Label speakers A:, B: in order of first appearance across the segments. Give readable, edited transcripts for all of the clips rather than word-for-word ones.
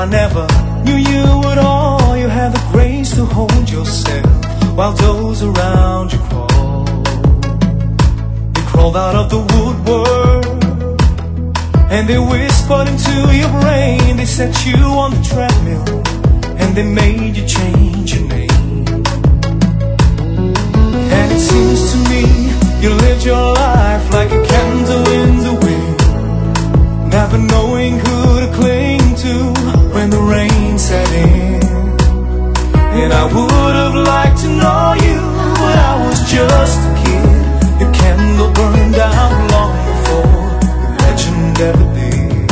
A: I never knew you at all. You have the grace to hold yourself while those around you crawl. They crawled out of the woodwork and they whispered into your brain. They set you on the treadmill and they made you change your name. And it seems to me you lived your life like a candle in the wind, never knowing who to cling to when the rain set in. And I would have liked to know you, but I was just a kid. Your candle burned out long before the legend ever did.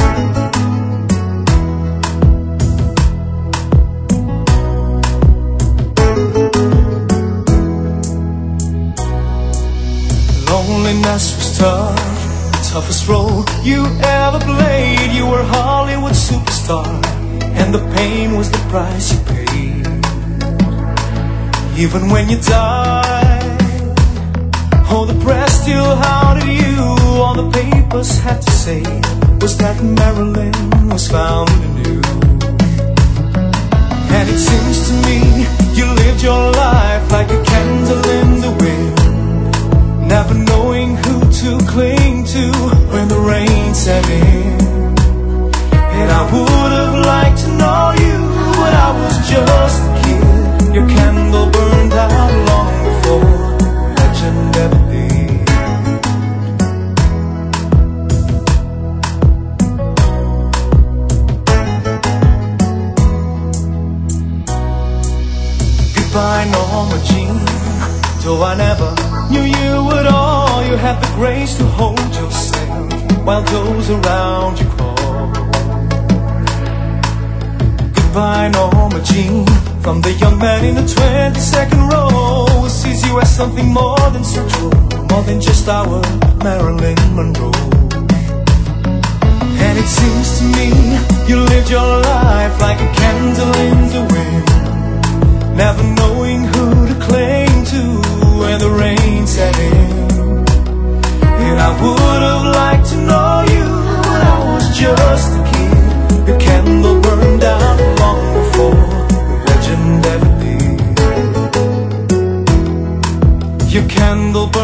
A: Loneliness was tough, the toughest role you ever played. You were Hollywood superstar, and the pain was the price you paid. Even when you died, oh, the press still hounded you. All the papers had to say was that Marilyn was found anew. And it seems to me you lived your life like a candle in the wind, never knowing who to cling to when the rain set in. And I would have liked to know you, but I was just a kid. Your candle burned out long before legend ever did. Goodbye, Norma Jean. Though I never knew you at all, you had the grace to hold yourself while those around you crawl. Goodbye, Norma Jean. From the young man in the 22nd row who sees you as something more than sexual, more than just our Marilyn Monroe. And it seems to me you lived your life like a candle in the wind, never knowing who to cling to when the rain set in. And I would have liked to know you, but I was just a kid. Your candle burned out long before legend ever did. Your candle burned